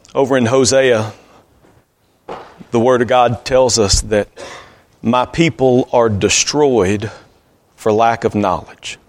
Over in Hosea, the Word of God tells us that my people are destroyed for lack of knowledge.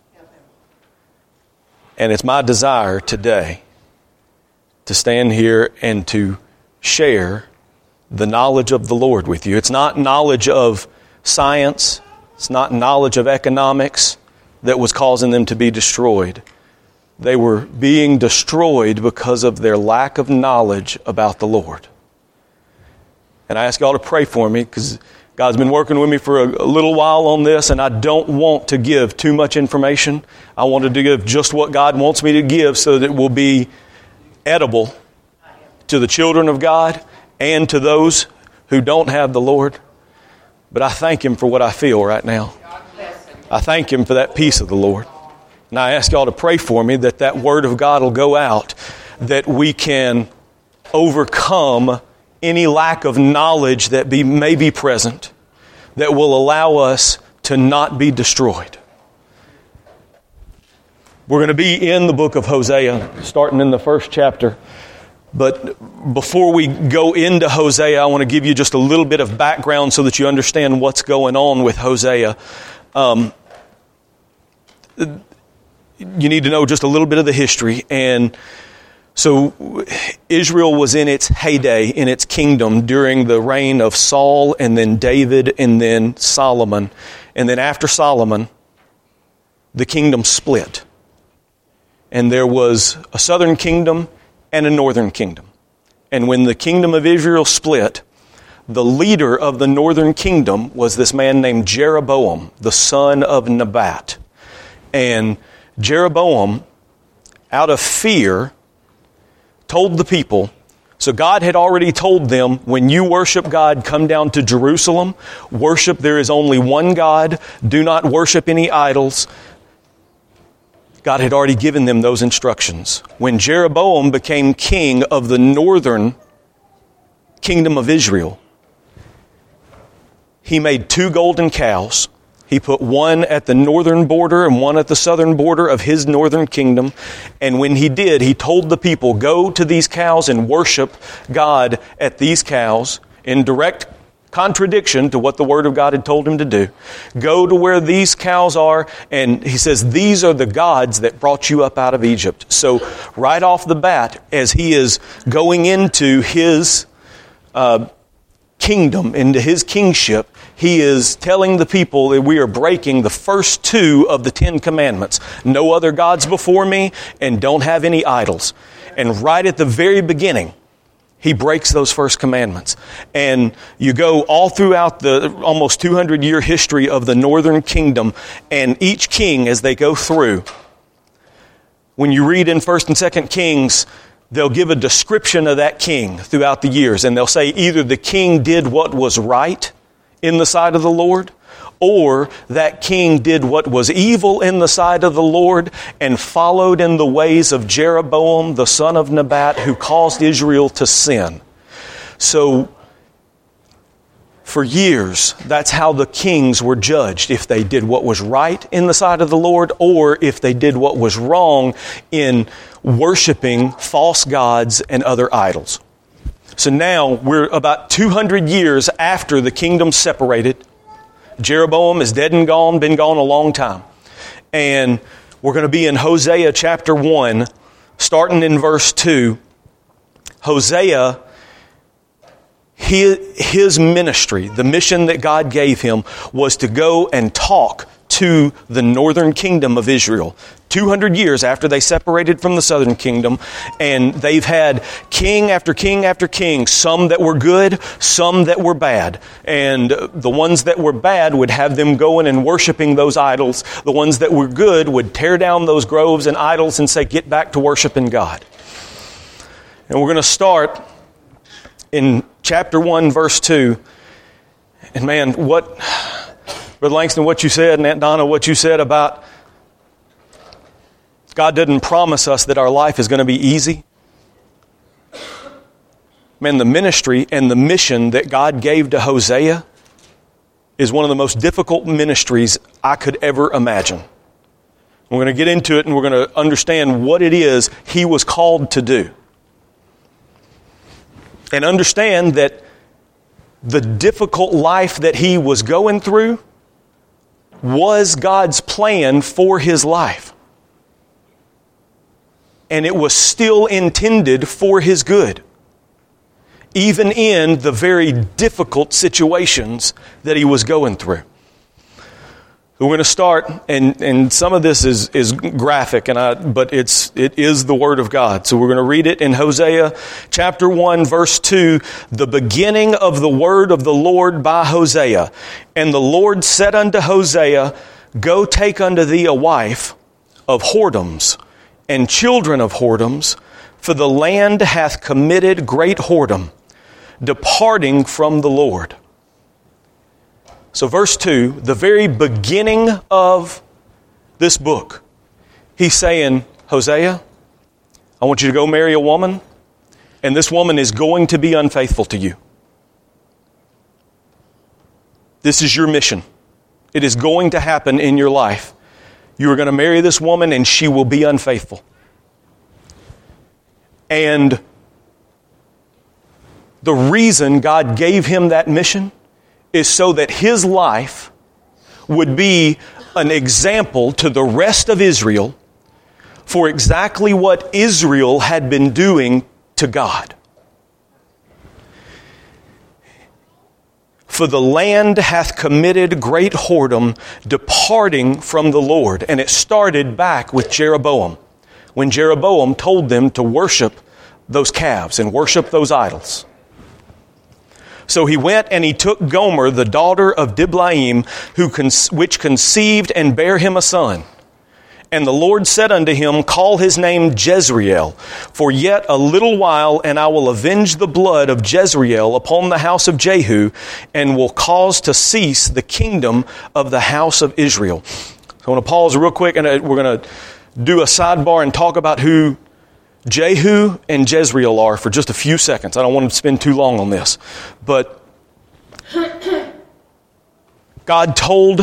And it's my desire today to stand here and to share the knowledge of the Lord with you. It's not knowledge of science. It's not knowledge of economics that was causing them to be destroyed. They were being destroyed because of their lack of knowledge about the Lord. And I ask y'all to pray for me because God's been working with me for a little while on this, and I don't want to give too much information. I wanted to give just what God wants me to give so that it will be edible to the children of God and to those who don't have the Lord. But I thank Him for what I feel right now. I thank Him for that peace of the Lord. And I ask y'all to pray for me that that Word of God will go out, that we can overcome any lack of knowledge that may be present, that will allow us to not be destroyed. We're going to be in the book of Hosea, starting in the first chapter. But before we go into Hosea, I want to give you just a little bit of background so that you understand what's going on with Hosea. You need to know just a little bit of the history. And so Israel was in its heyday, in its kingdom, during the reign of Saul and then David and then Solomon. And then after Solomon, the kingdom split. And there was a southern kingdom and a northern kingdom. And when the kingdom of Israel split, the leader of the northern kingdom was this man named Jeroboam, the son of Nebat. And Jeroboam, out of fear, told the people, so God had already told them, when you worship God, come down to Jerusalem. Worship, there is only one God. Do not worship any idols. God had already given them those instructions. When Jeroboam became king of the northern kingdom of Israel, he made 2 golden cows. He put one at the northern border and one at the southern border of his northern kingdom. And when he did, he told the people, go to these cows and worship God at these cows, in direct contradiction to what the Word of God had told him to do. Go to where these cows are, and he says, these are the gods that brought you up out of Egypt. So right off the bat, as he is going into his kingdom, into his kingship, he is telling the people that we are breaking the first 2 of the 10 commandments. No other gods before me, and don't have any idols. And right at the very beginning, he breaks those first commandments. And you go all throughout the almost 200-year history of the northern kingdom, and each king, as they go through, when you read in 1st and 2nd Kings, they'll give a description of that king throughout the years. And they'll say either the king did what was right in the sight of the Lord, or that king did what was evil in the sight of the Lord and followed in the ways of Jeroboam, the son of Nebat, who caused Israel to sin. So, for years, that's how the kings were judged, if they did what was right in the sight of the Lord, or if they did what was wrong in worshiping false gods and other idols. So now we're about 200 years after the kingdom separated. Jeroboam is dead and gone, been gone a long time. And we're going to be in Hosea chapter 1, starting in verse 2. Hosea, his ministry, the mission that God gave him, was to go and talk to the northern kingdom of Israel. 200 years after they separated from the southern kingdom, and they've had king after king after king, some that were good, some that were bad. And the ones that were bad would have them going and worshiping those idols. The ones that were good would tear down those groves and idols and say, get back to worshiping God. And we're going to start in chapter 1, verse 2. And man, Brother Langston, what you said, and Aunt Donna, what you said about God didn't promise us that our life is going to be easy. Man, the ministry and the mission that God gave to Hosea is one of the most difficult ministries I could ever imagine. We're going to get into it, and we're going to understand what it is he was called to do. and understand that the difficult life that he was going through was God's plan for his life. And it was still intended for his good, even in the very difficult situations that he was going through. We're going to start, and some of this is graphic, but it is the Word of God. So we're going to read it in Hosea chapter 1, verse 2, the beginning of the word of the Lord by Hosea. And the Lord said unto Hosea, Go take unto thee a wife of whoredoms and children of whoredoms, for the land hath committed great whoredom, departing from the Lord. So verse 2, the very beginning of this book, he's saying, Hosea, I want you to go marry a woman, and this woman is going to be unfaithful to you. This is your mission. It is going to happen in your life. You are going to marry this woman, and she will be unfaithful. And the reason God gave him that mission is so that his life would be an example to the rest of Israel for exactly what Israel had been doing to God. For the land hath committed great whoredom, departing from the Lord. And it started back with Jeroboam, when Jeroboam told them to worship those calves and worship those idols. So he went and he took Gomer, the daughter of Diblaim, which conceived and bare him a son. And the Lord said unto him, Call his name Jezreel, for yet a little while, and I will avenge the blood of Jezreel upon the house of Jehu, and will cause to cease the kingdom of the house of Israel. So I want to pause real quick, and we're going to do a sidebar and talk about who Jehu and Jezreel are for just a few seconds. I don't want to spend too long on this. But God told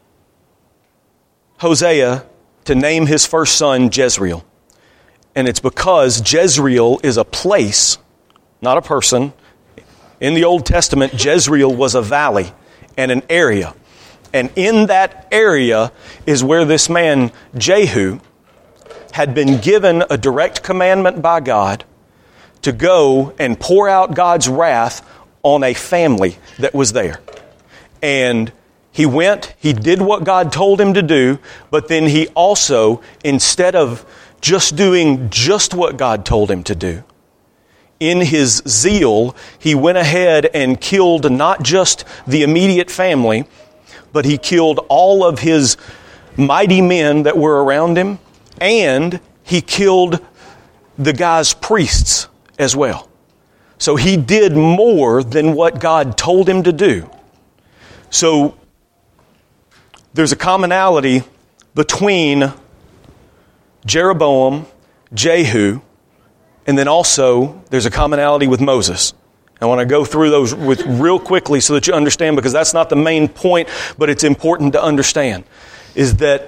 Hosea to name his first son Jezreel. And it's because Jezreel is a place, not a person. In the Old Testament, Jezreel was a valley and an area. And in that area is where this man, Jehu, had been given a direct commandment by God to go and pour out God's wrath on a family that was there. And he went, he did what God told him to do, but then he also, instead of just doing just what God told him to do, in his zeal, he went ahead and killed not just the immediate family, but he killed all of his mighty men that were around him. And he killed the guy's priests as well. So he did more than what God told him to do. So there's a commonality between Jeroboam, Jehu, and then also there's a commonality with Moses. I want to go through those real quickly so that you understand, because that's not the main point, but it's important to understand, is that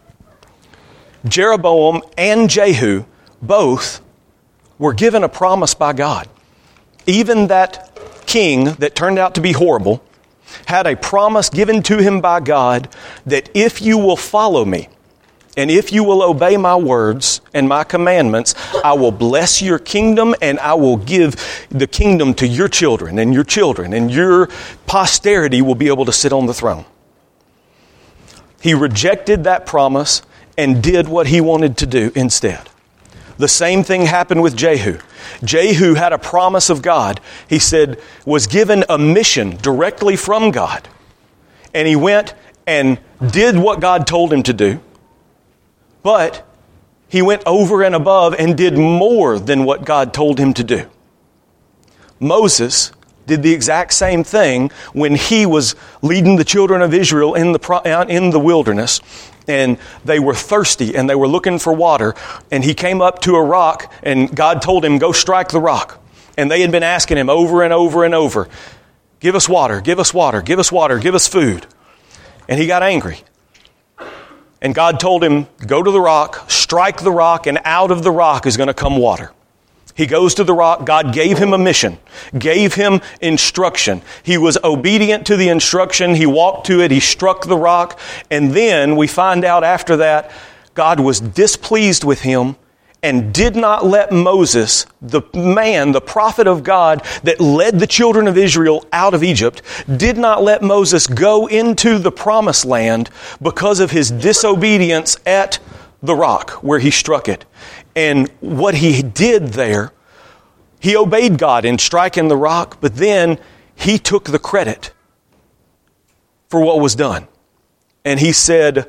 Jeroboam and Jehu both were given a promise by God. Even that king that turned out to be horrible had a promise given to him by God that if you will follow me and if you will obey my words and my commandments, I will bless your kingdom and I will give the kingdom to your children, and your posterity will be able to sit on the throne. He rejected that promise and did what he wanted to do instead. The same thing happened with Jehu. Jehu had a promise of God. He said, was given a mission directly from God. And he went and did what God told him to do. But he went over and above and did more than what God told him to do. Moses did the exact same thing when he was leading the children of Israel in the wilderness. And they were thirsty and they were looking for water. And he came up to a rock and God told him, go strike the rock. And they had been asking him over and over and over, give us water, give us water, give us water, give us food. And he got angry. And God told him, go to the rock, strike the rock, and out of the rock is going to come water. He goes to the rock. God gave him a mission, gave him instruction. He was obedient to the instruction. He walked to it. He struck the rock. And then we find out after that, God was displeased with him and did not let Moses, the man, the prophet of God that led the children of Israel out of Egypt, did not let Moses go into the promised land because of his disobedience at the rock where he struck it. And what he did there, he obeyed God in striking the rock, but then he took the credit for what was done. And he said,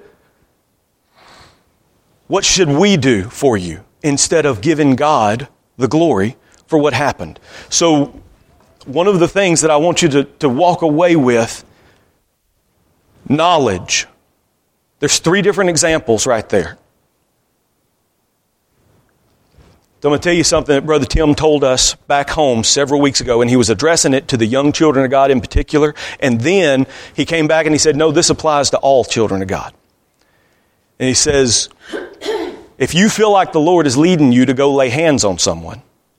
"What should we do for you?" instead of giving God the glory for what happened. So one of the things that I want you to walk away with, knowledge. There's 3 different examples right there. So I'm going to tell you something that Brother Tim told us back home several weeks ago, and he was addressing it to the young children of God in particular. And then he came back and he said, no, this applies to all children of God. And he says, if you feel like the Lord is leading you to go lay hands on someone,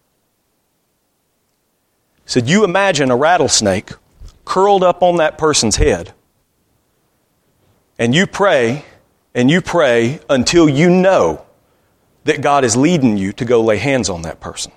he said, you imagine a rattlesnake curled up on that person's head, and you pray until you know that God is leading you to go lay hands on that person.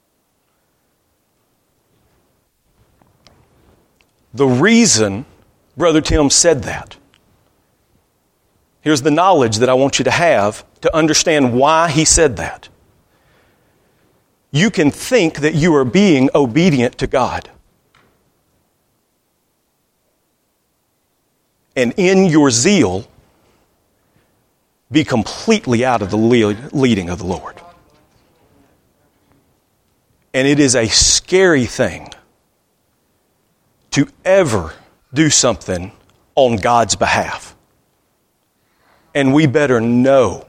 The reason Brother Tim said that, here's the knowledge that I want you to have to understand why he said that. You can think that you are being obedient to God, and in your zeal, be completely out of the leading of the Lord. And it is a scary thing to ever do something on God's behalf. And we better know,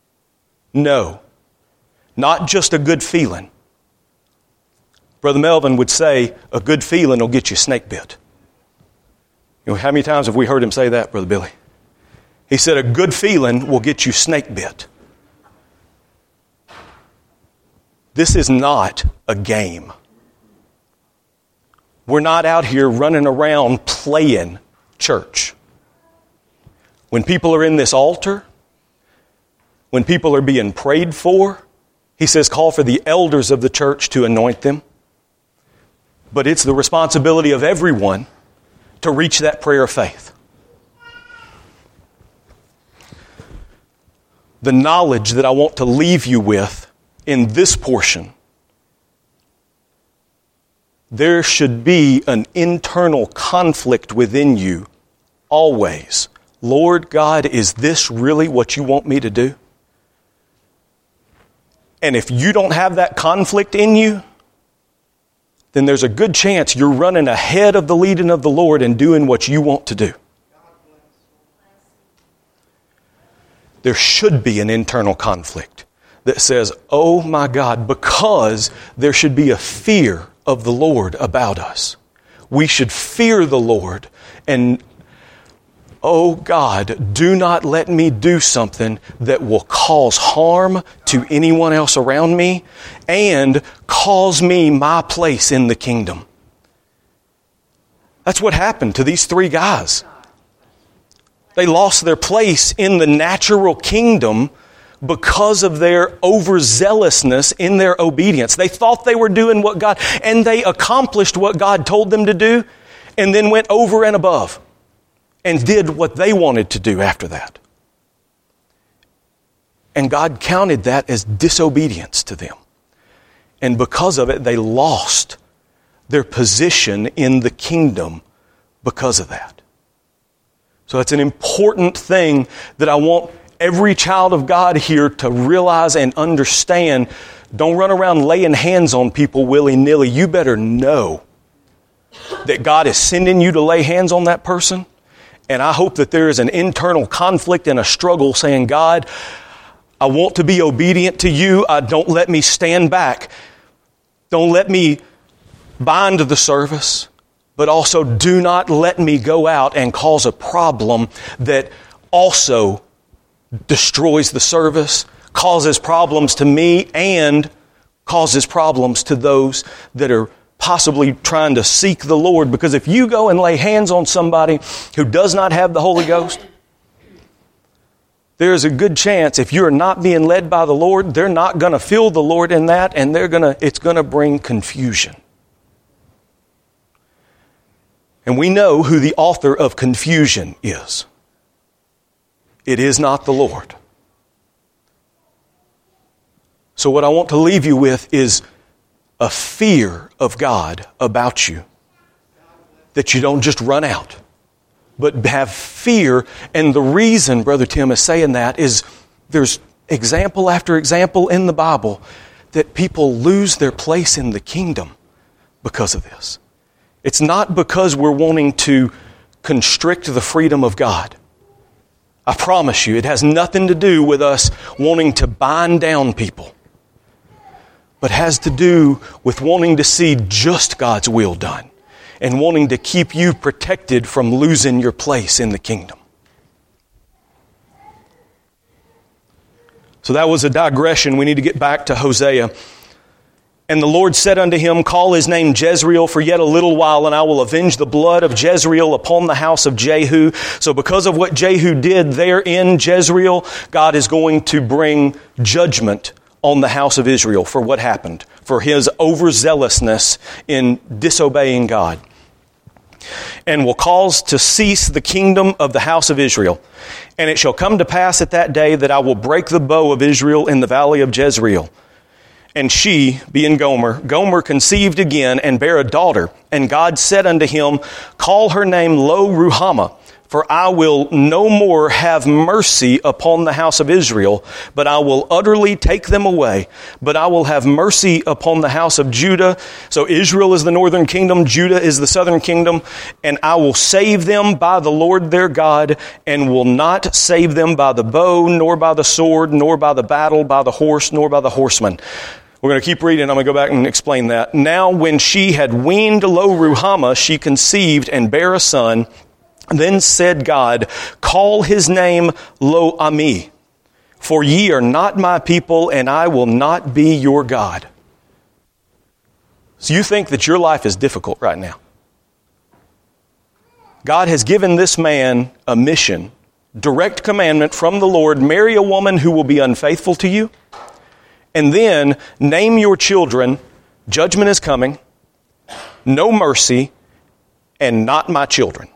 not just a good feeling. Brother Melvin would say, a good feeling will get you snake bit. You know, how many times have we heard him say that, Brother Billy? He said, a good feeling will get you snake bit. This is not a game. We're not out here running around playing church. When people are in this altar, when people are being prayed for, he says, call for the elders of the church to anoint them. But it's the responsibility of everyone to reach that prayer of faith. The knowledge that I want to leave you with in this portion, there should be an internal conflict within you always. Lord God, is this really what you want me to do? And if you don't have that conflict in you, then there's a good chance you're running ahead of the leading of the Lord and doing what you want to do. There should be an internal conflict that says, oh my God, because there should be a fear of the Lord about us. We should fear the Lord and, oh God, do not let me do something that will cause harm to anyone else around me and cause me my place in the kingdom. That's what happened to these 3 guys. They lost their place in the natural kingdom because of their overzealousness in their obedience. They thought they were doing what God, and they accomplished what God told them to do, and then went over and above and did what they wanted to do after that. And God counted that as disobedience to them. And because of it, they lost their position in the kingdom because of that. So it's an important thing that I want every child of God here to realize and understand. Don't run around laying hands on people willy-nilly. You better know that God is sending you to lay hands on that person. And I hope that there is an internal conflict and a struggle saying, God, I want to be obedient to you. Don't let me stand back. Don't let me bind the service. But also do not let me go out and cause a problem that also destroys the service, causes problems to me, and causes problems to those that are possibly trying to seek the Lord. Because if you go and lay hands on somebody who does not have the Holy Ghost, there's a good chance if you're not being led by the Lord, they're not going to feel the Lord in that, and it's going to bring confusion. And we know who the author of confusion is. It is not the Lord. So what I want to leave you with is a fear of God about you. That you don't just run out, but have fear. And the reason Brother Tim is saying that is there's example after example in the Bible that people lose their place in the kingdom because of this. It's not because we're wanting to constrict the freedom of God. I promise you, it has nothing to do with us wanting to bind down people, but has to do with wanting to see just God's will done and wanting to keep you protected from losing your place in the kingdom. So that was a digression. We need to get back to Hosea. And the Lord said unto him, call his name Jezreel for yet a little while, and I will avenge the blood of Jezreel upon the house of Jehu. So because of what Jehu did there in Jezreel, God is going to bring judgment on the house of Israel for what happened, for his overzealousness in disobeying God. And will cause to cease the kingdom of the house of Israel. And it shall come to pass at that day that I will break the bow of Israel in the valley of Jezreel. And she, being Gomer conceived again and bare a daughter. And God said unto him, call her name Lo-Ruhamah, for I will no more have mercy upon the house of Israel, but I will utterly take them away. But I will have mercy upon the house of Judah. So Israel is the northern kingdom, Judah is the southern kingdom. And I will save them by the Lord their God, and will not save them by the bow, nor by the sword, nor by the battle, by the horse, nor by the horseman. We're going to keep reading. I'm going to go back and explain that. Now when she had weaned Lo-Ruhamah, she conceived and bare a son. Then said God, call his name Lo-Ammi, for ye are not my people, and I will not be your God. So you think that your life is difficult right now. God has given this man a mission, direct commandment from the Lord, marry a woman who will be unfaithful to you, and then name your children, judgment is coming, no mercy, and not my children.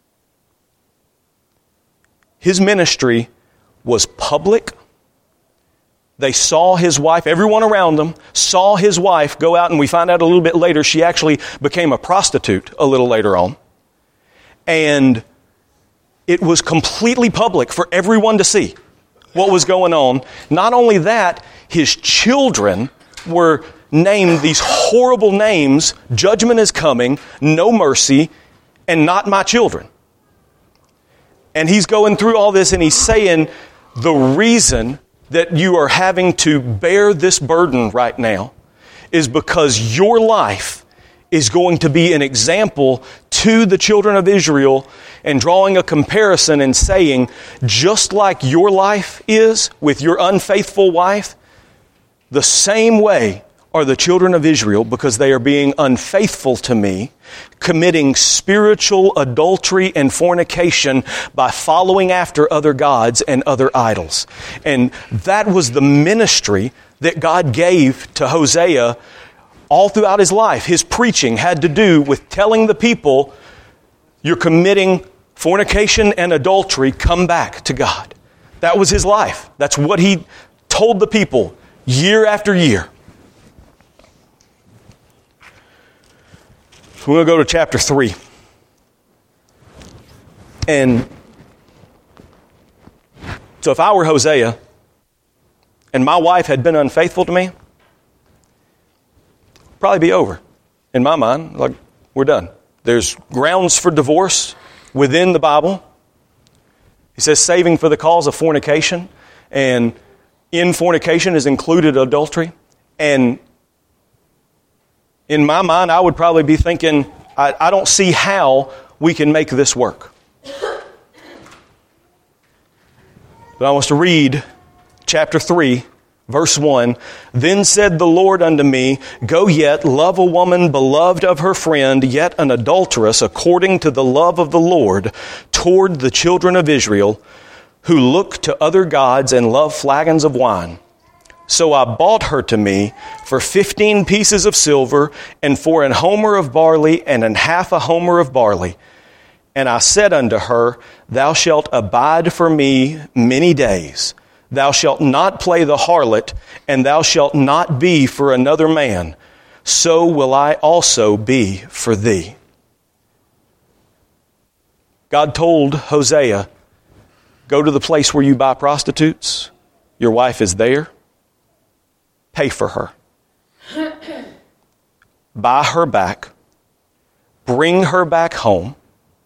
His ministry was public. They saw his wife, everyone around them saw his wife go out, and we find out a little bit later, she actually became a prostitute a little later on. And it was completely public for everyone to see what was going on. Not only that, his children were named these horrible names, judgment is coming, no mercy, and not my children. And he's going through all this and he's saying the reason that you are having to bear this burden right now is because your life is going to be an example to the children of Israel, and drawing a comparison and saying, just like your life is with your unfaithful wife, the same way are the children of Israel, because they are being unfaithful to me, committing spiritual adultery and fornication by following after other gods and other idols. And that was the ministry that God gave to Hosea all throughout his life. His preaching had to do with telling the people, you're committing fornication and adultery, come back to God. That was his life. That's what he told the people year after year. We're going to go to chapter 3. And so if I were Hosea and my wife had been unfaithful to me, it'd probably be over. In my mind, like, we're done. There's grounds for divorce within the Bible. He says saving for the cause of fornication. And in fornication is included adultery. And in my mind, I would probably be thinking, I don't see how we can make this work. But I want us to read chapter 3, Verse 1, Then said the Lord unto me, Go yet, love a woman beloved of her friend, yet an adulteress, according to the love of the Lord, toward the children of Israel, who look to other gods and love flagons of wine. So I bought her to me for 15 pieces of silver, and for an homer of barley, and an half a homer of barley. And I said unto her, Thou shalt abide for me many days. Thou shalt not play the harlot, and thou shalt not be for another man. So will I also be for thee. God told Hosea, Go to the place where you buy prostitutes. Your wife is there. Pay for her. Buy her back. Bring her back home.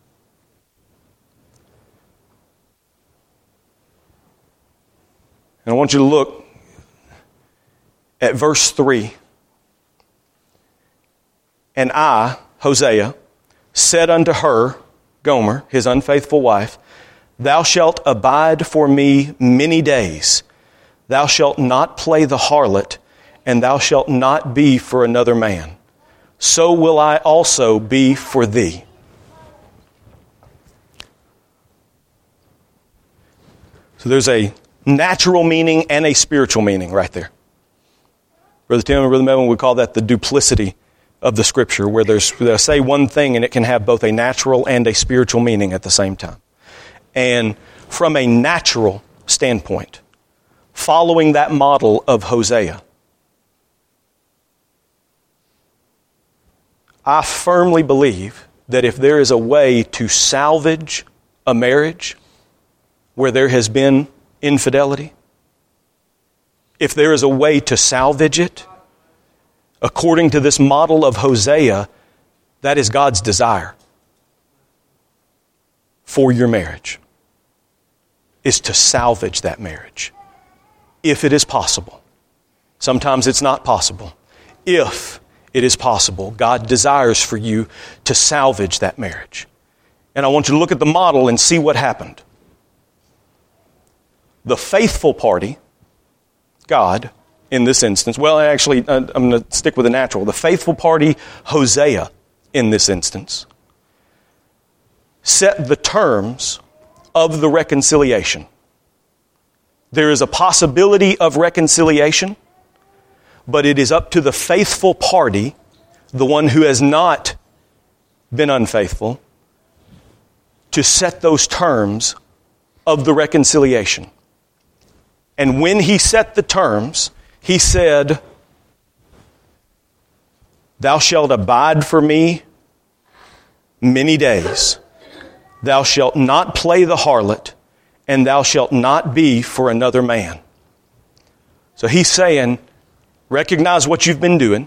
And I want you to look at verse 3. And I, Hosea, said unto her, Gomer, his unfaithful wife, Thou shalt abide for me many days. Thou shalt not play the harlot, and thou shalt not be for another man. So will I also be for thee. So there's a natural meaning and a spiritual meaning right there. Brother Tim and Brother Melvin would call that the duplicity of the Scripture, where they'll say one thing and it can have both a natural and a spiritual meaning at the same time. And from a natural standpoint, following that model of Hosea, I firmly believe that if there is a way to salvage a marriage where there has been infidelity, if there is a way to salvage it, according to this model of Hosea, that is God's desire for your marriage, is to salvage that marriage, if it is possible. Sometimes it's not possible. If it is possible, God desires for you to salvage that marriage. And I want you to look at the model and see what happened. The faithful party, God, in this instance, well, actually, I'm going to stick with the natural. The faithful party, Hosea, in this instance, set the terms of the reconciliation. There is a possibility of reconciliation, but it is up to the faithful party, the one who has not been unfaithful, to set those terms of the reconciliation. And when he set the terms, he said, Thou shalt abide for me many days. Thou shalt not play the harlot, and thou shalt not be for another man. So he's saying, recognize what you've been doing.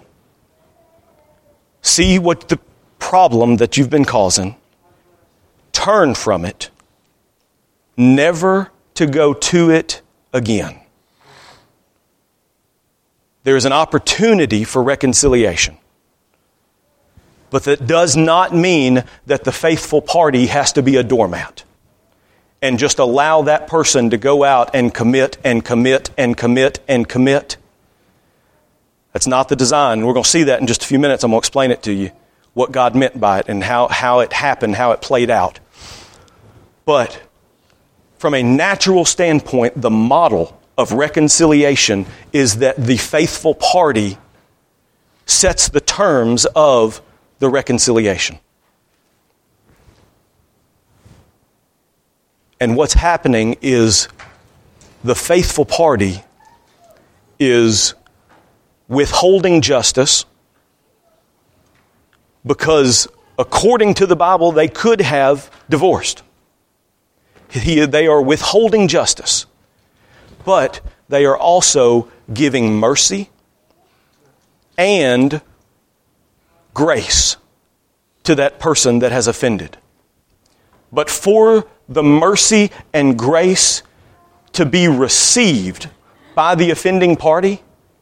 See what the problem that you've been causing. Turn from it. Never to go to it again. There is an opportunity for reconciliation. But that does not mean that the faithful party has to be a doormat and just allow that person to go out and commit and commit and commit and commit. That's not the design. We're going to see that in just a few minutes. I'm going to explain it to you, what God meant by it and how it happened, how it played out. But from a natural standpoint, the model of reconciliation is that the faithful party sets the terms of the reconciliation. And what's happening is the faithful party is withholding justice because according to the Bible, they could have divorced. They are withholding justice, but they are also giving mercy and grace to that person that has offended. But for the mercy and grace to be received by the offending party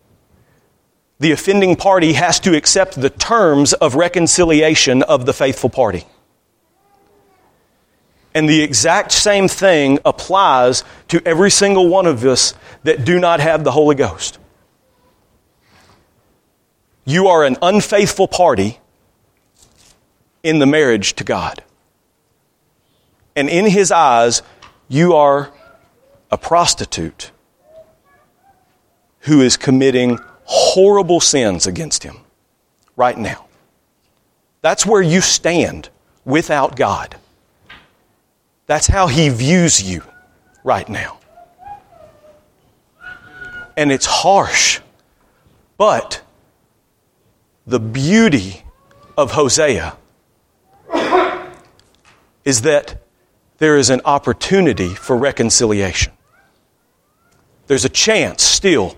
has to accept the terms of reconciliation of the faithful party. And the exact same thing applies to every single one of us that do not have the Holy Ghost. You are an unfaithful party in the marriage to God. And in His eyes, you are a prostitute who is committing horrible sins against Him right now. That's where you stand without God. That's how He views you right now. And it's harsh. But the beauty of Hosea is that there is an opportunity for reconciliation. There's a chance still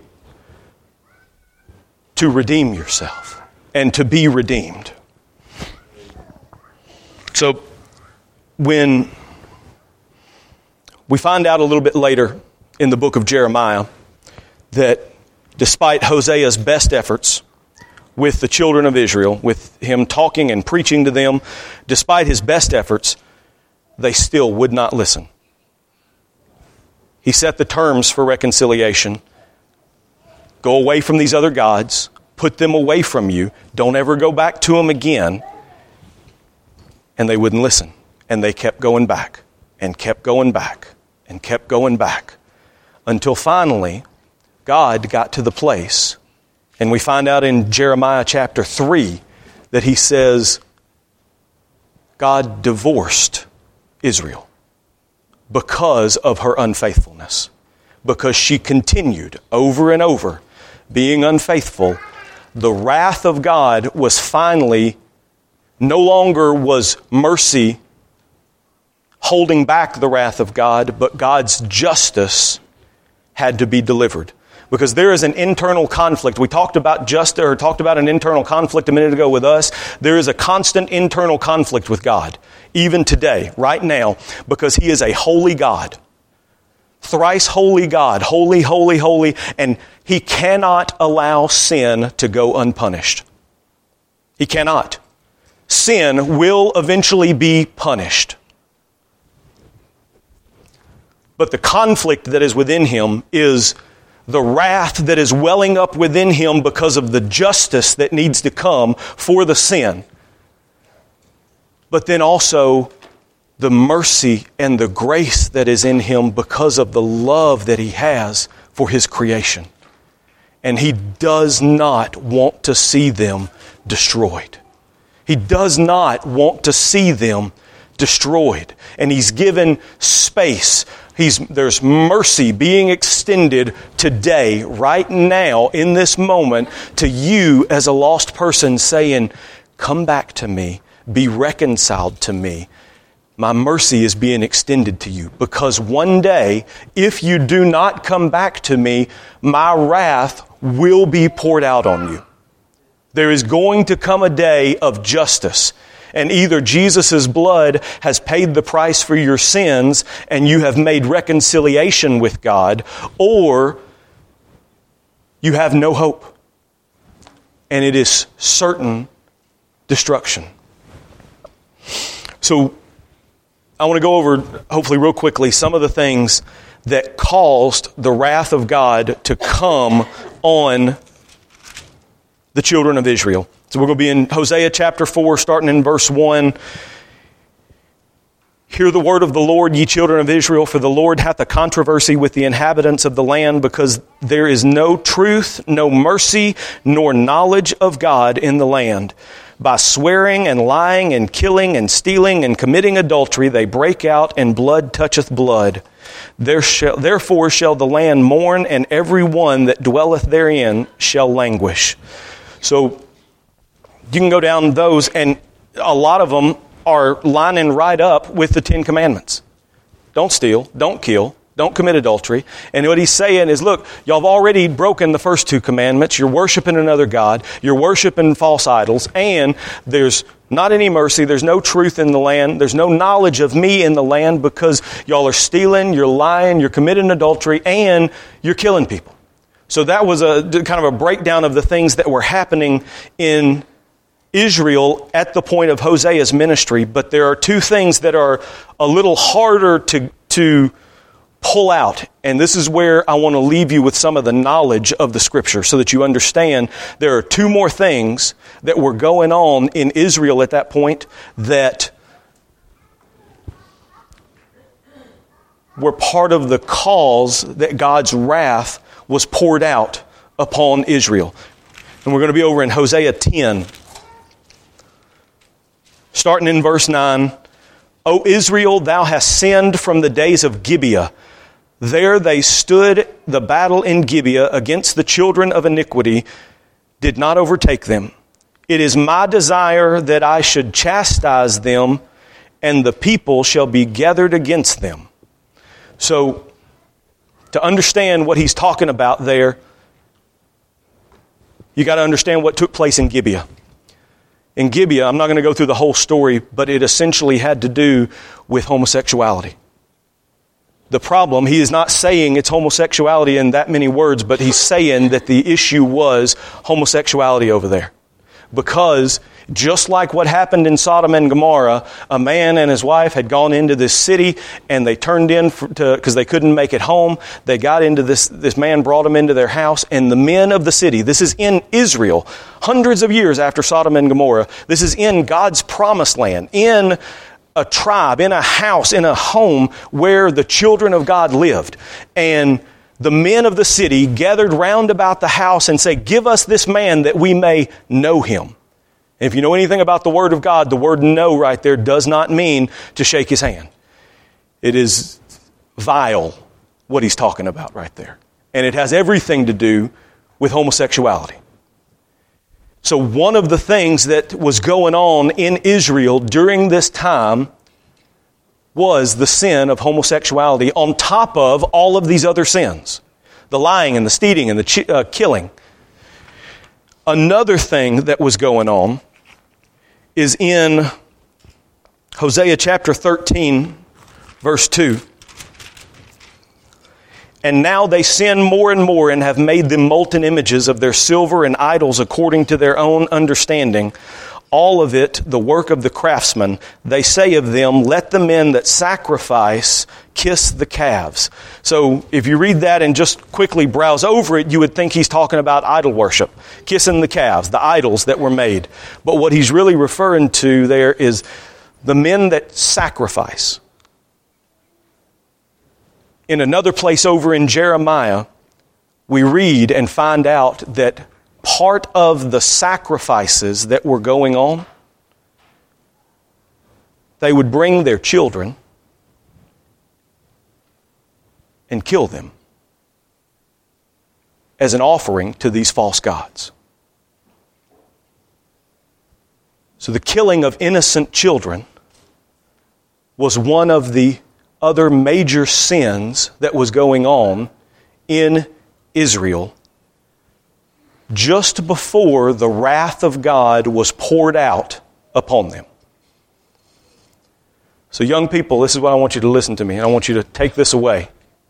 to redeem yourself and to be redeemed. So when we find out a little bit later in the book of Jeremiah that despite Hosea's best efforts with the children of Israel, with him talking and preaching to them, despite his best efforts, they still would not listen. He set the terms for reconciliation. Go away from these other gods. Put them away from you. Don't ever go back to them again. And they wouldn't listen. And they kept going back and kept going back and kept going back until finally God got to the place, and we find out in Jeremiah chapter 3 that He says God divorced Israel because of her unfaithfulness, because she continued over and over being unfaithful. The wrath of God was finally, no longer was mercy holding back the wrath of God, but God's justice had to be delivered. Because there is an internal conflict. We talked about an internal conflict a minute ago with us. There is a constant internal conflict with God, even today, right now, because He is a holy God. Thrice holy God, holy, holy, holy, and He cannot allow sin to go unpunished. He cannot. Sin will eventually be punished. But the conflict that is within Him is the wrath that is welling up within Him because of the justice that needs to come for the sin. But then also the mercy and the grace that is in Him because of the love that He has for His creation. And He does not want to see them destroyed. He does not want to see them destroyed. And He's given space. There's mercy being extended today, right now, in this moment, to you as a lost person saying, come back to me, be reconciled to me. My mercy is being extended to you. Because one day, if you do not come back to me, my wrath will be poured out on you. There is going to come a day of justice. And either Jesus' blood has paid the price for your sins and you have made reconciliation with God, or you have no hope. And it is certain destruction. So I want to go over, hopefully real quickly, some of the things that caused the wrath of God to come on the children of Israel. So we're going to be in Hosea chapter 4, starting in verse 1. Hear the word of the Lord, ye children of Israel, for the Lord hath a controversy with the inhabitants of the land, because there is no truth, no mercy, nor knowledge of God in the land. By swearing and lying and killing and stealing and committing adultery, they break out, and blood toucheth blood. Therefore shall the land mourn, and every one that dwelleth therein shall languish. So you can go down those, and a lot of them are lining right up with the Ten Commandments. Don't steal, don't kill, don't commit adultery. And what he's saying is, look, y'all have already broken the first two commandments. You're worshiping another God. You're worshiping false idols. And there's not any mercy. There's no truth in the land. There's no knowledge of me in the land, because y'all are stealing, you're lying, you're committing adultery, and you're killing people. So that was a kind of a breakdown of the things that were happening in Israel at the point of Hosea's ministry, but there are two things that are a little harder to pull out. And this is where I want to leave you with some of the knowledge of the Scripture so that you understand there are two more things that were going on in Israel at that point that were part of the cause that God's wrath was poured out upon Israel. And we're going to be over in Hosea 10. Starting in verse 9, O Israel, thou hast sinned from the days of Gibeah. There they stood the battle in Gibeah against the children of iniquity, did not overtake them. It is my desire that I should chastise them, and the people shall be gathered against them. So, to understand what he's talking about there, you got to understand what took place in Gibeah. In Gibeah, I'm not going to go through the whole story, but it essentially had to do with homosexuality. The problem, he is not saying it's homosexuality in that many words, but he's saying that the issue was homosexuality over there. Because just like what happened in Sodom and Gomorrah, a man and his wife had gone into this city and they turned in because they couldn't make it home. They got into this man brought them into their house, and the men of the city, this is in Israel, hundreds of years after Sodom and Gomorrah, this is in God's promised land, in a tribe, in a house, in a home where the children of God lived. And the men of the city gathered round about the house and say, give us this man that we may know him. And if you know anything about the Word of God, the word know right there does not mean to shake his hand. It is vile what he's talking about right there. And it has everything to do with homosexuality. So one of the things that was going on in Israel during this time was the sin of homosexuality on top of all of these other sins. The lying and the stealing and the killing. Another thing that was going on is in Hosea chapter 13, verse 2. And now they sin more and more and have made them molten images of their silver and idols according to their own understanding. All of it the work of the craftsman. They say of them, let the men that sacrifice kiss the calves. So if you read that and just quickly browse over it, you would think he's talking about idol worship, kissing the calves, the idols that were made. But what he's really referring to there is the men that sacrifice. In another place over in Jeremiah, we read and find out that part of the sacrifices that were going on, they would bring their children and kill them as an offering to these false gods. So the killing of innocent children was one of the other major sins that was going on in Israel just before the wrath of God was poured out upon them. So young people, this is what I want you to listen to me, and I want you to take this away.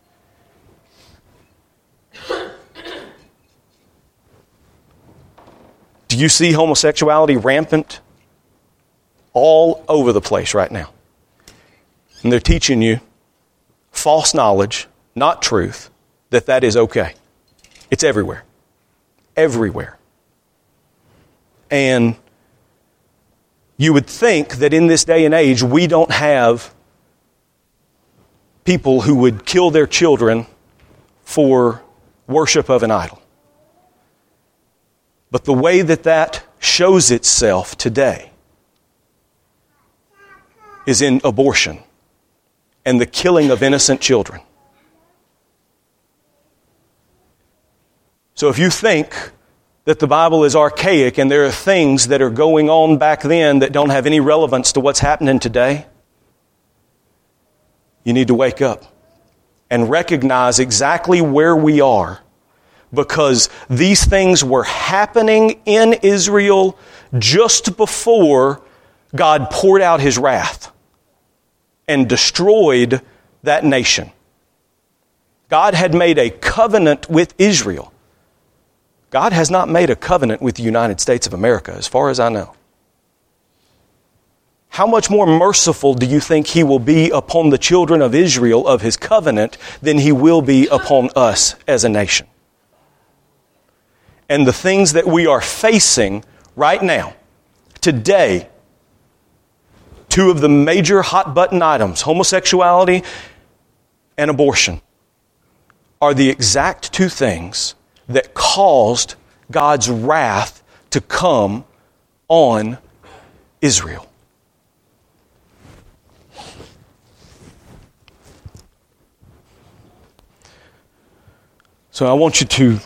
Do you see homosexuality rampant all over the place right now? And they're teaching you false knowledge, not truth, that is okay. It's everywhere. Everywhere. And you would think that in this day and age, we don't have people who would kill their children for worship of an idol. But the way that shows itself today is in abortion and the killing of innocent children. So if you think that the Bible is archaic and there are things that are going on back then that don't have any relevance to what's happening today, you need to wake up and recognize exactly where we are, because these things were happening in Israel just before God poured out His wrath and destroyed that nation. God had made a covenant with Israel. God has not made a covenant with the United States of America, as far as I know. how much more merciful do you think He will be upon the children of Israel of His covenant than He will be upon us as a nation? And the things that we are facing right now, today, two of the major hot-button items, homosexuality and abortion, are the exact two things that caused God's wrath to come on Israel. So I want you to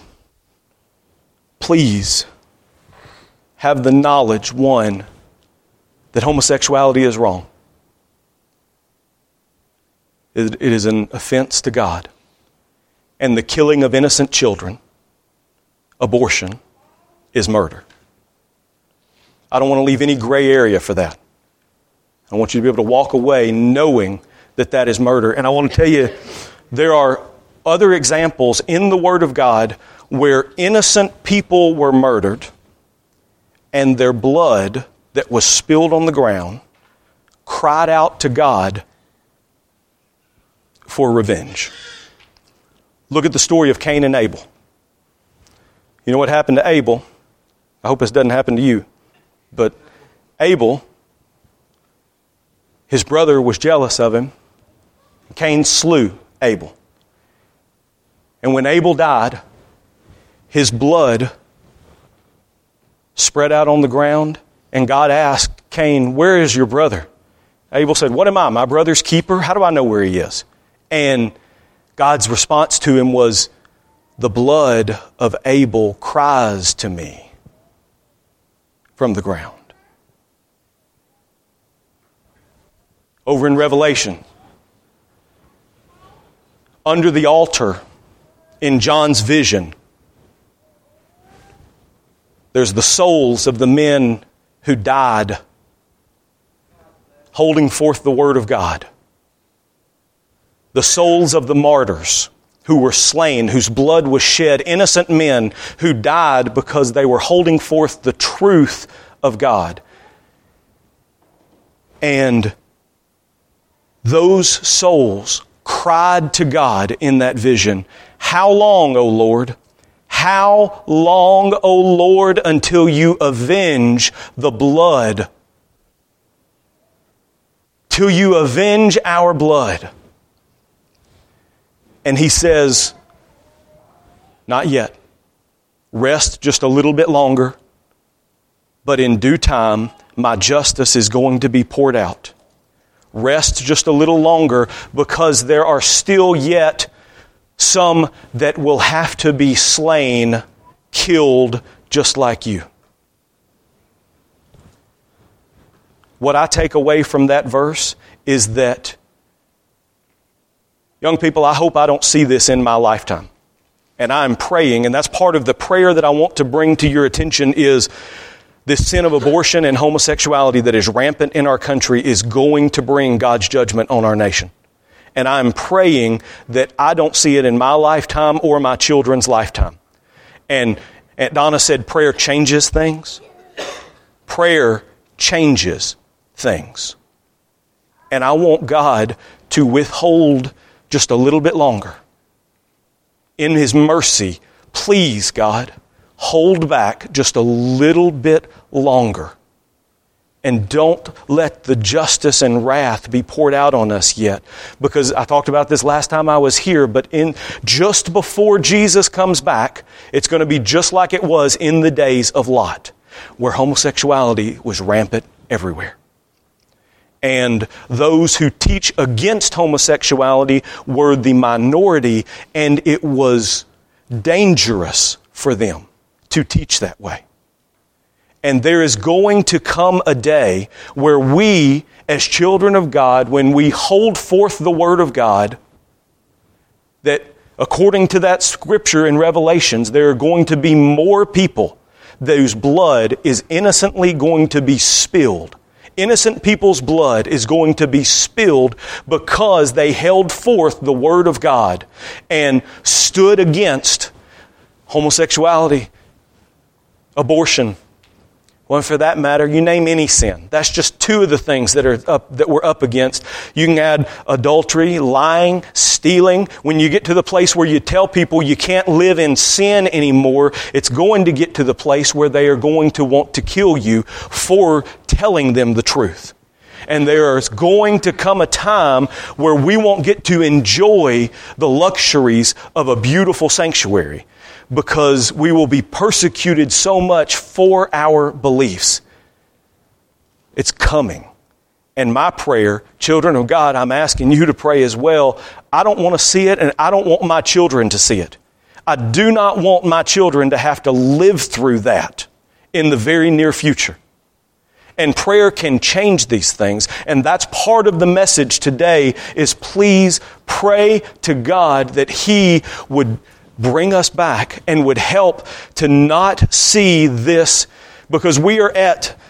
please have the knowledge, one, that homosexuality is wrong. It is an offense to God. And the killing of innocent children, abortion, is murder. I don't want to leave any gray area for that. I want you to be able to walk away knowing that that is murder. And I want to tell you, there are other examples in the Word of God where innocent people were murdered and their blood that was spilled on the ground cried out to God for revenge. Look at the story of Cain and Abel. You know what happened to Abel? I hope this doesn't happen to you. But Abel, his brother was jealous of him. Cain slew Abel. And when Abel died, his blood spread out on the ground, and God asked Cain, "Where is your brother?" Abel said, "What am I, my brother's keeper? How do I know where he is?" And God's response to him was, "The blood of Abel cries to me from the ground." Over in Revelation, under the altar in John's vision, there's the souls of the men who died holding forth the Word of God. The souls of the martyrs who were slain, whose blood was shed, innocent men who died because they were holding forth the truth of God. And those souls cried to God in that vision, "How long, O Lord? How long, O Lord, until you avenge the blood? Till you avenge our blood?" And He says, "Not yet. Rest just a little bit longer. But in due time, my justice is going to be poured out. Rest just a little longer, because there are still yet some that will have to be slain, killed just like you." What I take away from that verse is that, young people, I hope I don't see this in my lifetime. And I'm praying, and that's part of the prayer that I want to bring to your attention, is this sin of abortion and homosexuality that is rampant in our country is going to bring God's judgment on our nation. And I'm praying that I don't see it in my lifetime or my children's lifetime. And Aunt Donna said prayer changes things. Prayer changes things. And I want God to withhold just a little bit longer. In His mercy, please, God, hold back just a little bit longer. And don't let the justice and wrath be poured out on us yet. Because I talked about this last time I was here, but just before Jesus comes back, it's going to be just like it was in the days of Lot, where homosexuality was rampant everywhere. And those who teach against homosexuality were the minority, and it was dangerous for them to teach that way. And there is going to come a day where we, as children of God, when we hold forth the Word of God, that according to that scripture in Revelations, there are going to be more people whose blood is innocently going to be spilled. Innocent people's blood is going to be spilled because they held forth the Word of God and stood against homosexuality, abortion, Well, for that matter, you name any sin. That's just two of the things that we're up against. You can add adultery, lying, stealing. When you get to the place where you tell people you can't live in sin anymore, it's going to get to the place where they are going to want to kill you for telling them the truth. And there is going to come a time where we won't get to enjoy the luxuries of a beautiful sanctuary, because we will be persecuted so much for our beliefs. It's coming. And my prayer, children of God, I'm asking you to pray as well. I don't want to see it, and I don't want my children to see it. I do not want my children to have to live through that in the very near future. And prayer can change these things. And that's part of the message today, is please pray to God that He would bring us back and would help to not see this, because we are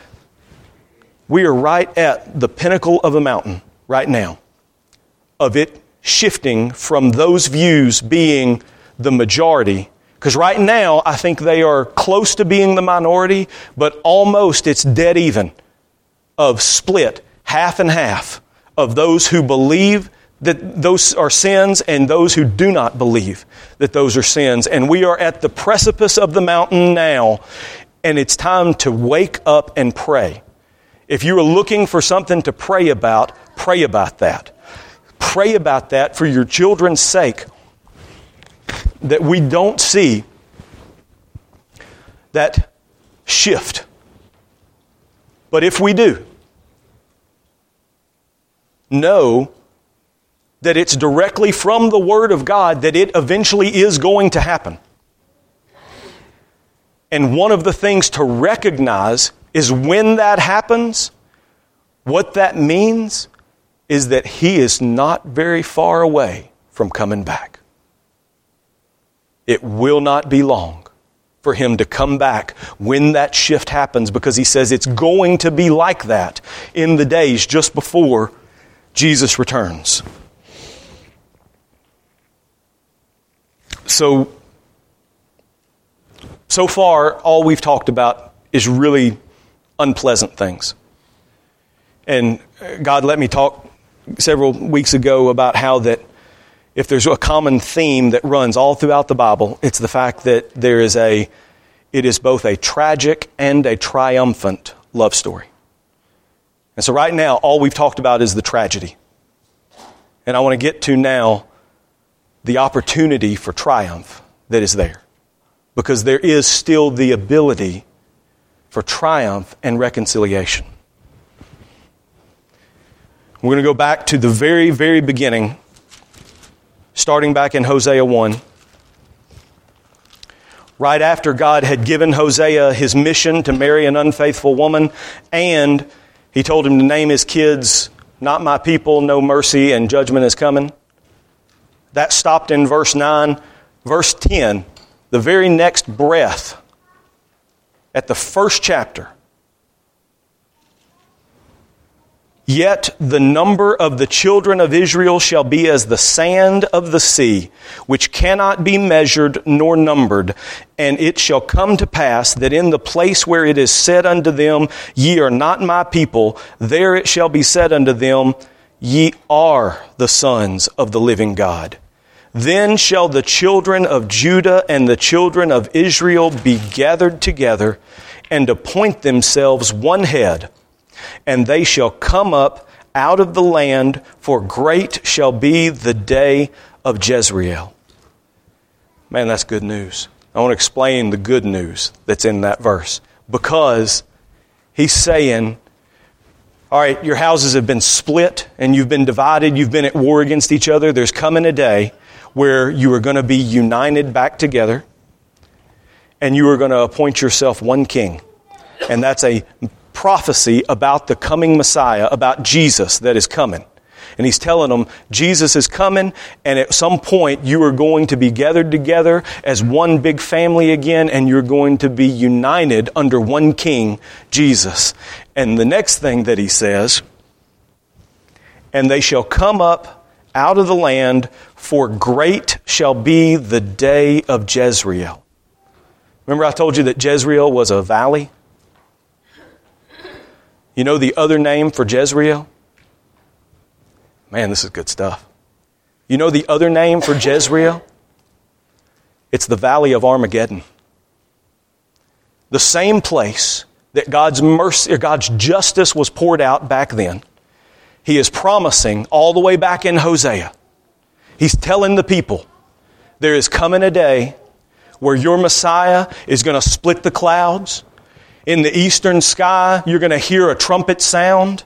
right at the pinnacle of a mountain right now, of it shifting from those views being the majority. Because right now, I think they are close to being the minority, but almost it's dead even of split, half and half, of those who believe that those are sins and those who do not believe that those are sins. And we are at the precipice of the mountain now, and it's time to wake up and pray. If you are looking for something to pray about that. Pray about that for your children's sake, that we don't see that shift. But if we do, know that it's directly from the Word of God that it eventually is going to happen. And one of the things to recognize is when that happens, what that means is that He is not very far away from coming back. It will not be long for Him to come back when that shift happens, because He says it's going to be like that in the days just before Jesus returns. So far, all we've talked about is really unpleasant things. And God let me talk several weeks ago about how that if there's a common theme that runs all throughout the Bible, it's the fact that it is both a tragic and a triumphant love story. And so right now, all we've talked about is the tragedy. And I want to get to now the opportunity for triumph that is there. Because there is still the ability for triumph and reconciliation. We're going to go back to the very, very beginning, starting back in Hosea 1. Right after God had given Hosea his mission to marry an unfaithful woman, and He told him to name his kids, "Not my people, no mercy, and judgment is coming." That stopped in verse 9. Verse 10, the very next breath, at the first chapter. "Yet the number of the children of Israel shall be as the sand of the sea, which cannot be measured nor numbered. And it shall come to pass that in the place where it is said unto them, Ye are not my people, there it shall be said unto them, Ye are the sons of the living God. Then shall the children of Judah and the children of Israel be gathered together, and appoint themselves one head, and they shall come up out of the land, for great shall be the day of Jezreel." Man, that's good news. I want to explain the good news that's in that verse. Because He's saying, all right, your houses have been split and you've been divided, you've been at war against each other. There's coming a day where you are going to be united back together, and you are going to appoint yourself one king. And that's a prophecy about the coming Messiah, about Jesus that is coming. And He's telling them, Jesus is coming, and at some point you are going to be gathered together as one big family again, and you're going to be united under one king, Jesus. And the next thing that He says, "And they shall come up out of the land, for great shall be the day of Jezreel." Remember I told you that Jezreel was a valley? You know the other name for Jezreel? Man, this is good stuff. You know the other name for Jezreel? It's the Valley of Armageddon. The same place that God's mercy or God's justice was poured out back then. He is promising all the way back in Hosea. He's telling the people, there is coming a day where your Messiah is going to split the clouds. In the eastern sky, you're going to hear a trumpet sound.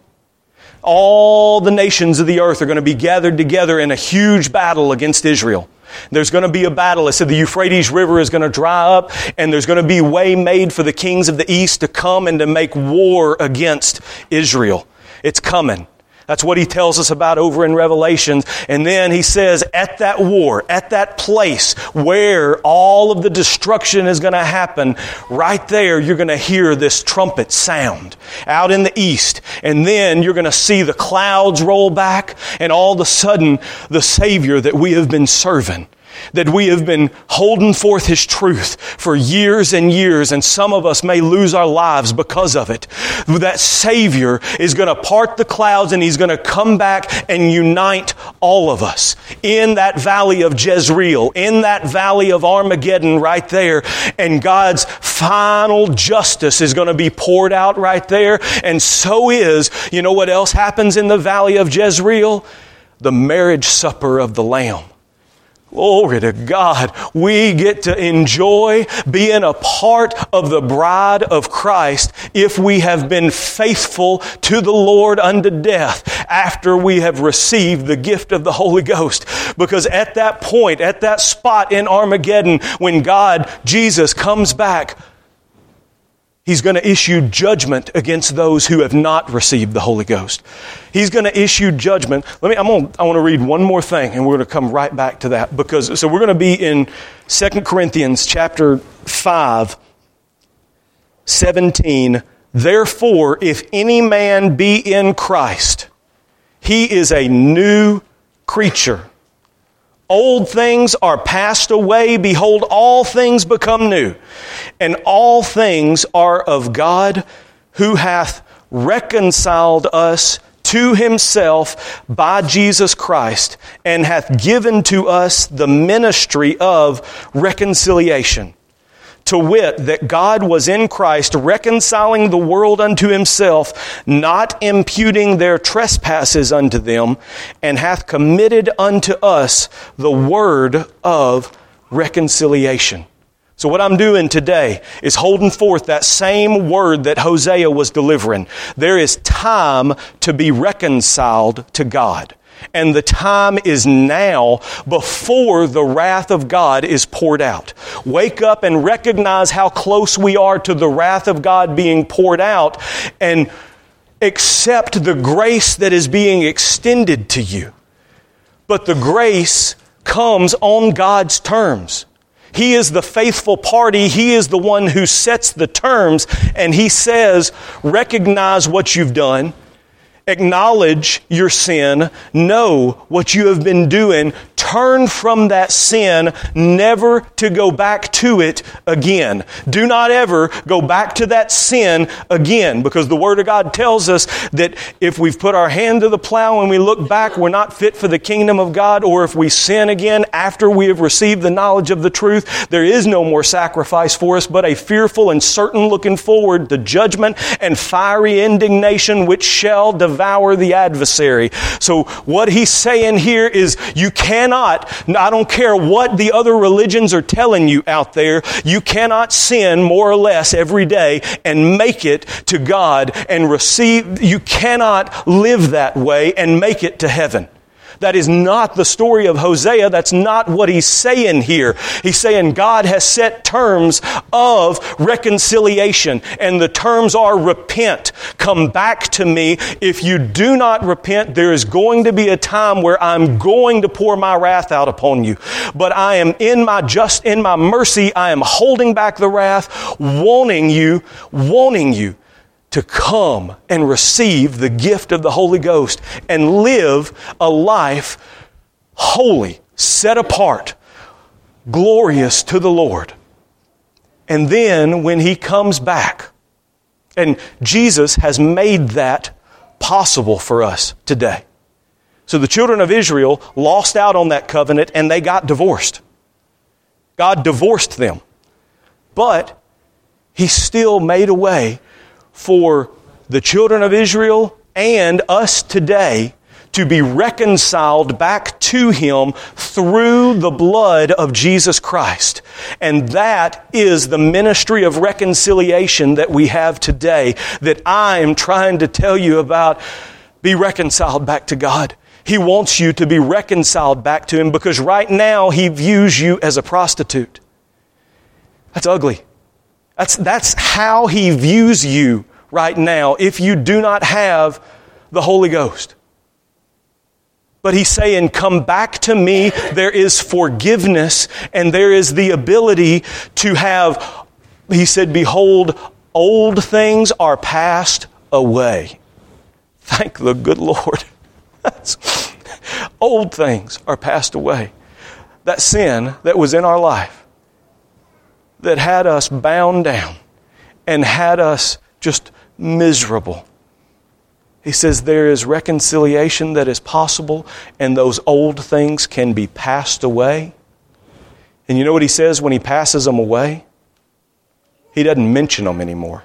All the nations of the earth are going to be gathered together in a huge battle against Israel. There's going to be a battle. It said the Euphrates River is going to dry up, and there's going to be a way made for the kings of the east to come and to make war against Israel. It's coming. That's what he tells us about over in Revelations. And then he says, at that war, at that place where all of the destruction is going to happen, right there you're going to hear this trumpet sound out in the east. And then you're going to see the clouds roll back, and all of a sudden the Savior that we have been serving, that we have been holding forth His truth for years and years, and some of us may lose our lives because of it. That Savior is going to part the clouds, and He's going to come back and unite all of us in that valley of Jezreel, in that valley of Armageddon right there. And God's final justice is going to be poured out right there. And so is, you know what else happens in the valley of Jezreel? The marriage supper of the Lamb. Glory to God. We get to enjoy being a part of the bride of Christ if we have been faithful to the Lord unto death after we have received the gift of the Holy Ghost. Because at that point, at that spot in Armageddon, when God, Jesus, comes back, He's going to issue judgment against those who have not received the Holy Ghost. He's going to issue judgment. I want to read one more thing, and we're going to come right back to that. So we're going to be in 2 Corinthians chapter 5, 17. Therefore, if any man be in Christ, he is a new creature. Old things are passed away. Behold, all things become new. And all things are of God, who hath reconciled us to Himself by Jesus Christ, and hath given to us the ministry of reconciliation. To wit, that God was in Christ reconciling the world unto Himself, not imputing their trespasses unto them, and hath committed unto us the word of reconciliation. So what I'm doing today is holding forth that same word that Hosea was delivering. There is time to be reconciled to God. And the time is now, before the wrath of God is poured out. Wake up and recognize how close we are to the wrath of God being poured out, and accept the grace that is being extended to you. But the grace comes on God's terms. He is the faithful party. He is the one who sets the terms, and He says, recognize what you've done. Acknowledge your sin. Know what you have been doing. Turn from that sin, never to go back to it again. Do not ever go back to that sin again, because the Word of God tells us that if we've put our hand to the plow and we look back, we're not fit for the kingdom of God. Or if we sin again after we have received the knowledge of the truth, there is no more sacrifice for us, but a fearful and certain looking forward to judgment and fiery indignation, which shall devour the adversary. So what he's saying here is, you cannot, I don't care what the other religions are telling you out there, you cannot sin more or less every day and make it to God and receive. You cannot live that way and make it to heaven. That is not the story of Hosea. That's not what he's saying here. He's saying God has set terms of reconciliation, and the terms are repent. Come back to me. If you do not repent, there is going to be a time where I'm going to pour my wrath out upon you. But I am in my mercy, I am holding back the wrath, wanting you to come and receive the gift of the Holy Ghost and live a life holy, set apart, glorious to the Lord. And then when He comes back, And Jesus has made that possible for us today. So the children of Israel lost out on that covenant and they got divorced. God divorced them. But He still made a way for the children of Israel and us today to be reconciled back to Him through the blood of Jesus Christ. And that is the ministry of reconciliation that we have today, that I am trying to tell you about. Be reconciled back to God. He wants you to be reconciled back to Him because right now He views you as a prostitute. That's ugly. That's how He views you right now if you do not have the Holy Ghost. But He's saying, come back to me. There is forgiveness and there is the ability to have, He said, behold, old things are passed away. Thank the good Lord. Old things are passed away. That sin that was in our life, that had us bound down and had us just miserable. He says there is reconciliation that is possible and those old things can be passed away. And you know what He says when He passes them away? He doesn't mention them anymore.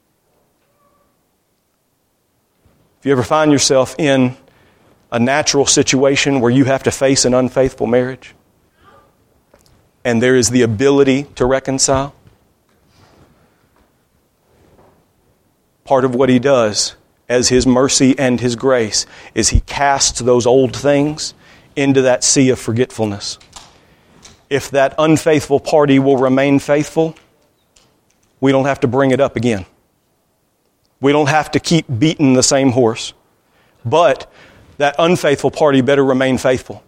If you ever find yourself in a natural situation where you have to face an unfaithful marriage and there is the ability to reconcile, part of what He does as His mercy and His grace is He casts those old things into that sea of forgetfulness. If that unfaithful party will remain faithful, we don't have to bring it up again. We don't have to keep beating the same horse. But that unfaithful party better remain faithful.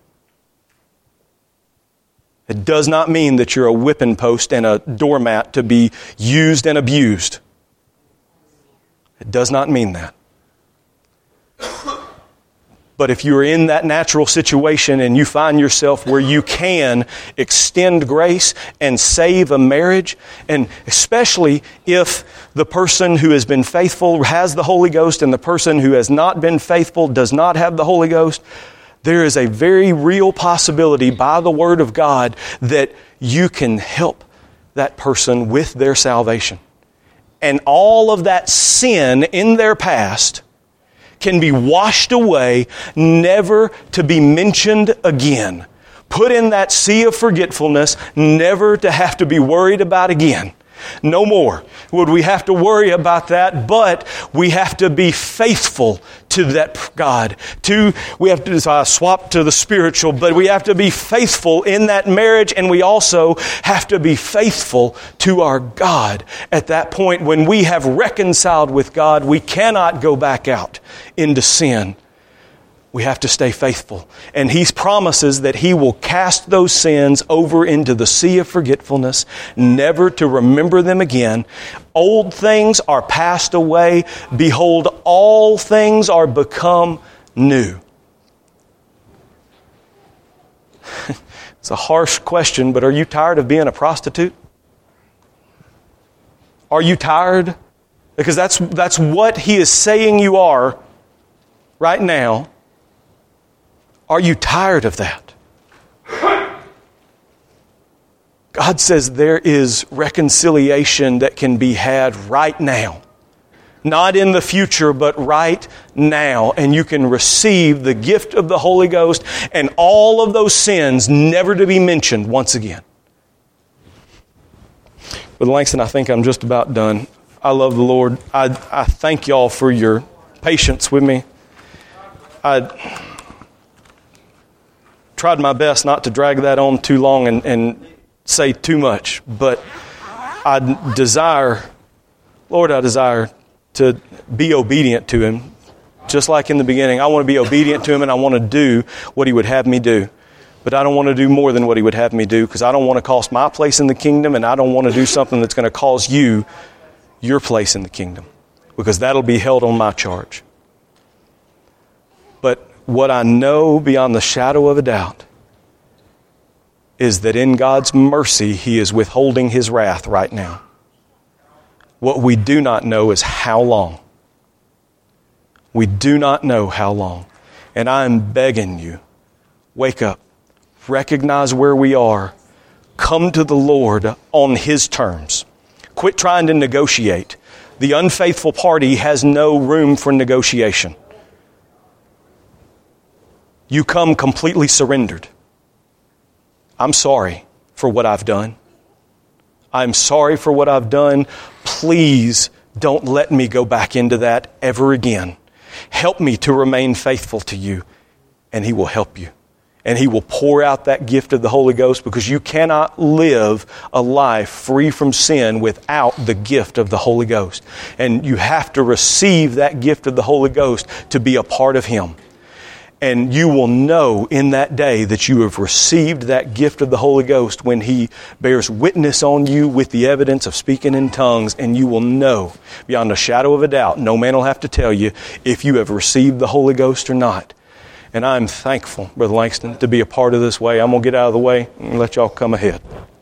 It does not mean that you're a whipping post and a doormat to be used and abused. It does not mean that. But if you're in that natural situation and you find yourself where you can extend grace and save a marriage, and especially if the person who has been faithful has the Holy Ghost and the person who has not been faithful does not have the Holy Ghost, there is a very real possibility by the Word of God that you can help that person with their salvation. And all of that sin in their past can be washed away, never to be mentioned again. Put in that sea of forgetfulness, never to have to be worried about again. No more would we have to worry about that, but we have to be faithful to that God. We have to swap to the spiritual, but we have to be faithful in that marriage, and we also have to be faithful to our God. At that point, when we have reconciled with God, we cannot go back out into sin. We have to stay faithful. And He promises that He will cast those sins over into the sea of forgetfulness, never to remember them again. Old things are passed away. Behold, all things are become new. It's a harsh question, but are you tired of being a prostitute? Are you tired? Because that's what He is saying you are right now. Are you tired of that? God says there is reconciliation that can be had right now. Not in the future, but right now. And you can receive the gift of the Holy Ghost and all of those sins never to be mentioned once again. Brother Langston, I think I'm just about done. I love the Lord. I thank y'all for your patience with me. I tried my best not to drag that on too long and say too much, but I desire to be obedient to Him. Just like in the beginning, I want to be obedient to Him and I want to do what He would have me do. But I don't want to do more than what He would have me do because I don't want to cost my place in the kingdom and I don't want to do something that's going to cause you your place in the kingdom because that'll be held on my charge. But what I know beyond the shadow of a doubt is that in God's mercy, He is withholding His wrath right now. What we do not know is how long. We do not know how long. And I am begging you, wake up. Recognize where we are. Come to the Lord on His terms. Quit trying to negotiate. The unfaithful party has no room for negotiation. You come completely surrendered. I'm sorry for what I've done. I'm sorry for what I've done. Please don't let me go back into that ever again. Help me to remain faithful to you, and He will help you. And He will pour out that gift of the Holy Ghost, because you cannot live a life free from sin without the gift of the Holy Ghost. And you have to receive that gift of the Holy Ghost to be a part of Him. And you will know in that day that you have received that gift of the Holy Ghost when He bears witness on you with the evidence of speaking in tongues. And you will know beyond a shadow of a doubt, no man will have to tell you if you have received the Holy Ghost or not. And I'm thankful, Brother Langston, to be a part of this way. I'm going to get out of the way and let y'all come ahead.